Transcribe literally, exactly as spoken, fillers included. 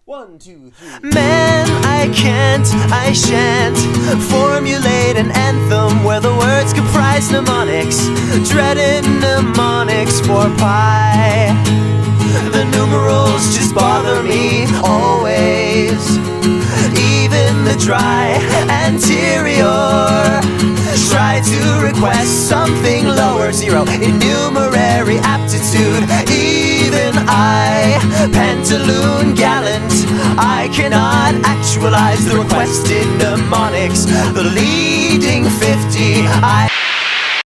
One, two, three. Man, I can't, I shan't formulate an anthem where the words comprise mnemonics, dreaded mnemonics for pi. The numerals just bother me always, even the dry anterior. Try to request something lower, zero in numerary aptitude. Even I, pantaloon gallant, I cannot actualize the requested mnemonics. The leading fifty, I